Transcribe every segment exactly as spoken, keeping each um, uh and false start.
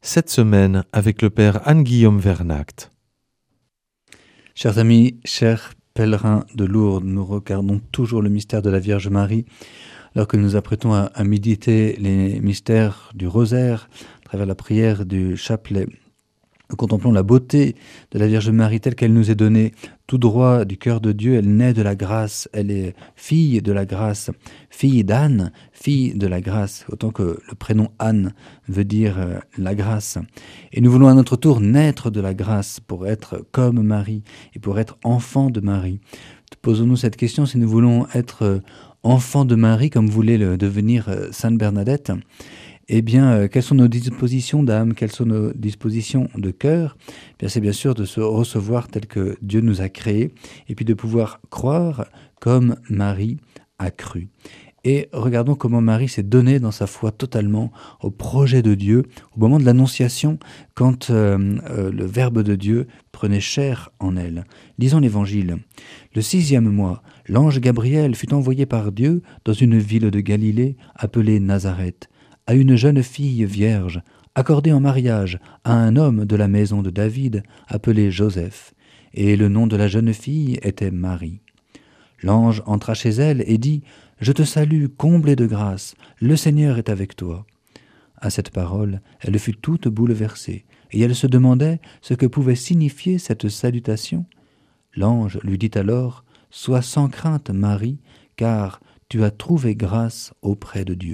cette semaine avec le Père Anne-Guillaume Vernacht. Chers amis, chers pèlerins de Lourdes, nous regardons toujours le mystère de la Vierge Marie alors que nous apprêtons à, à méditer les mystères du rosaire à travers la prière du chapelet. Nous contemplons la beauté de la Vierge Marie telle qu'elle nous est donnée tout droit du cœur de Dieu. Elle naît de la grâce, elle est fille de la grâce, fille d'Anne, fille de la grâce, autant que le prénom Anne veut dire euh, la grâce. Et nous voulons à notre tour naître de la grâce pour être comme Marie et pour être enfant de Marie. Posons-nous cette question, si nous voulons être euh, enfant de Marie comme voulait le devenir euh, Sainte Bernadette, eh bien, euh, quelles sont nos dispositions d'âme, quelles sont nos dispositions de cœur? Eh bien, c'est bien sûr de se recevoir tel que Dieu nous a créés, et puis de pouvoir croire comme Marie a cru. Et regardons comment Marie s'est donnée dans sa foi totalement au projet de Dieu, au moment de l'Annonciation, quand euh, euh, le Verbe de Dieu prenait chair en elle. Lisons l'Évangile. Le sixième mois, l'ange Gabriel fut envoyé par Dieu dans une ville de Galilée appelée Nazareth, à une jeune fille vierge, accordée en mariage à un homme de la maison de David, appelé Joseph, et le nom de la jeune fille était Marie. L'ange entra chez elle et dit « Je te salue, comblée de grâce, le Seigneur est avec toi. » À cette parole, elle fut toute bouleversée, et elle se demandait ce que pouvait signifier cette salutation. L'ange lui dit alors « Sois sans crainte, Marie, car tu as trouvé grâce auprès de Dieu. »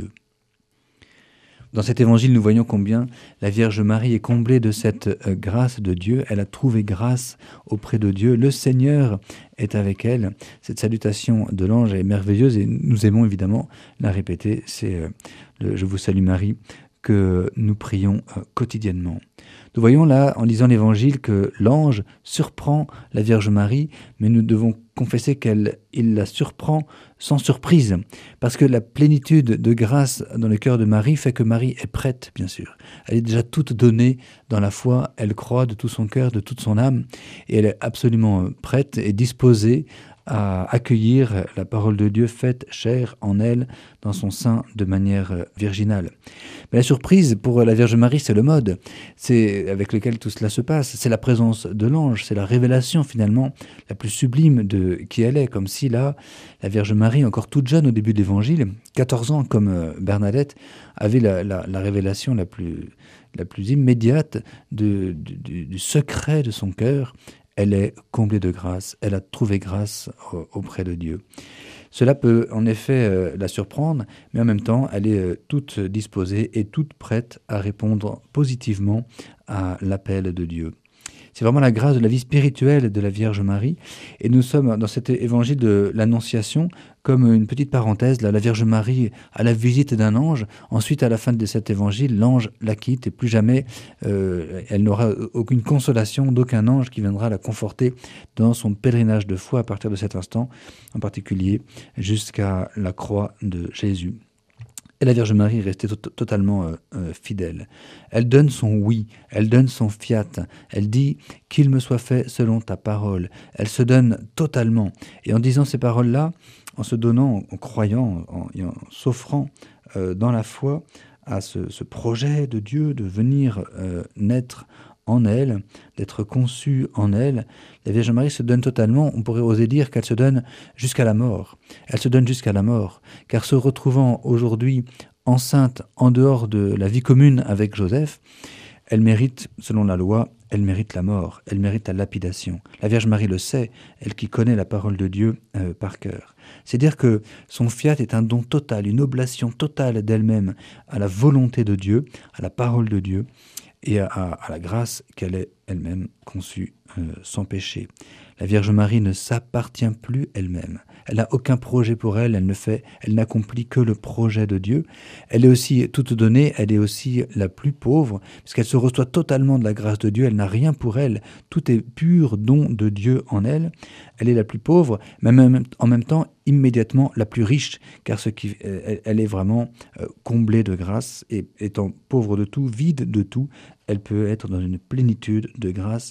Dans cet évangile, nous voyons combien la Vierge Marie est comblée de cette euh, grâce de Dieu. Elle a trouvé grâce auprès de Dieu. Le Seigneur est avec elle. Cette salutation de l'ange est merveilleuse et nous aimons évidemment la répéter. C'est euh, le « Je vous salue Marie » que nous prions euh, quotidiennement. Nous voyons là, en lisant l'Évangile, que l'ange surprend la Vierge Marie, mais nous devons confesser qu'il la surprend sans surprise, parce que la plénitude de grâce dans le cœur de Marie fait que Marie est prête, bien sûr. Elle est déjà toute donnée dans la foi, elle croit de tout son cœur, de toute son âme, et elle est absolument prête et disposée à accueillir la parole de Dieu faite chair en elle, dans son sein, de manière virginale. Mais la surprise pour la Vierge Marie, c'est le mode, c'est avec lequel tout cela se passe, c'est la présence de l'ange, c'est la révélation finalement la plus sublime de qui elle est, comme si là, la Vierge Marie, encore toute jeune au début de l'Évangile, quatorze ans comme Bernadette, avait la, la, la révélation la plus, la plus immédiate de, de, du, du secret de son cœur. Elle est comblée de grâce, elle a trouvé grâce auprès de Dieu. Cela peut en effet euh, la surprendre, mais en même temps, elle est euh, toute disposée et toute prête à répondre positivement à l'appel de Dieu. C'est vraiment la grâce de la vie spirituelle de la Vierge Marie. Et nous sommes dans cet évangile de l'Annonciation comme une petite parenthèse. Là, la Vierge Marie a la visite d'un ange. Ensuite, à la fin de cet évangile, l'ange la quitte et plus jamais euh, elle n'aura aucune consolation d'aucun ange qui viendra la conforter dans son pèlerinage de foi à partir de cet instant, en particulier jusqu'à la croix de Jésus. Et la Vierge Marie est restée to- totalement euh, euh, fidèle. Elle donne son oui, elle donne son fiat, elle dit « qu'il me soit fait selon ta parole ». Elle se donne totalement. Et en disant ces paroles-là, en se donnant, en croyant, en, en s'offrant euh, dans la foi à ce, ce projet de Dieu de venir euh, naître en elle, d'être conçue en elle, la Vierge Marie se donne totalement, on pourrait oser dire qu'elle se donne jusqu'à la mort. Elle se donne jusqu'à la mort, car se retrouvant aujourd'hui enceinte en dehors de la vie commune avec Joseph, elle mérite, selon la loi, elle mérite la mort, elle mérite la lapidation. La Vierge Marie le sait, elle qui connaît la parole de Dieu euh, par cœur. C'est dire que son fiat est un don total, une oblation totale d'elle-même à la volonté de Dieu, à la parole de Dieu, et à, à, à la grâce qu'elle est elle-même conçue euh, sans péché. La Vierge Marie ne s'appartient plus elle-même. Elle n'a aucun projet pour elle, elle ne fait, elle n'accomplit que le projet de Dieu. Elle est aussi toute donnée, elle est aussi la plus pauvre, puisqu'elle se reçoit totalement de la grâce de Dieu, elle n'a rien pour elle, tout est pur don de Dieu en elle. Elle est la plus pauvre, mais même, en même temps immédiatement la plus riche, car ce qui, elle, elle est vraiment euh, comblée de grâce, et étant pauvre de tout, vide de tout, elle peut être dans une plénitude de grâce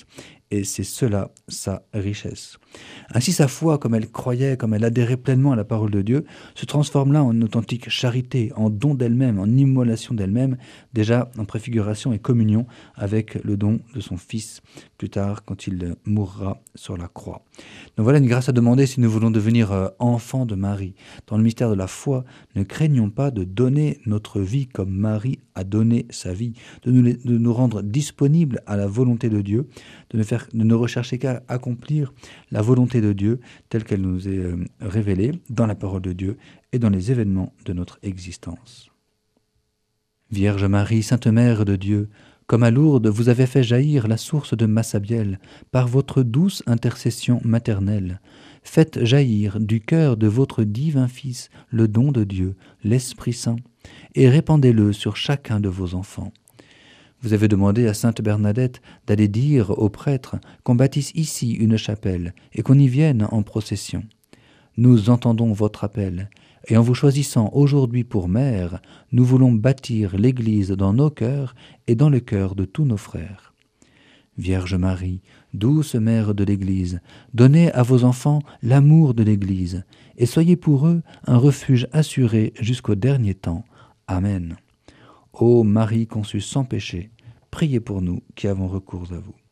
et c'est cela sa richesse. Ainsi sa foi, comme elle croyait, comme elle adhérait pleinement à la parole de Dieu, se transforme là en authentique charité, en don d'elle-même, en immolation d'elle-même, déjà en préfiguration et communion avec le don de son Fils, plus tard quand il mourra sur la croix. Donc voilà une grâce à demander si nous voulons devenir euh, enfants de Marie. Dans le mystère de la foi, ne craignons pas de donner notre vie comme Marie a donné sa vie, de nous, de nous rendre disponibles à la volonté de Dieu, de ne, faire, de ne rechercher qu'à accomplir la volonté de Dieu telle qu'elle nous est euh, révélée dans la parole de Dieu et dans les événements de notre existence. Vierge Marie, Sainte Mère de Dieu, comme à Lourdes, vous avez fait jaillir la source de Massabielle par votre douce intercession maternelle. Faites jaillir du cœur de votre divin Fils le don de Dieu, l'Esprit Saint, et répandez-le sur chacun de vos enfants. Vous avez demandé à Sainte Bernadette d'aller dire aux prêtres qu'on bâtisse ici une chapelle et qu'on y vienne en procession. Nous entendons votre appel, et en vous choisissant aujourd'hui pour mère, nous voulons bâtir l'Église dans nos cœurs et dans le cœur de tous nos frères. Vierge Marie, douce mère de l'Église, donnez à vos enfants l'amour de l'Église, et soyez pour eux un refuge assuré jusqu'au dernier temps. Amen. Ô Marie conçue sans péché, priez pour nous qui avons recours à vous.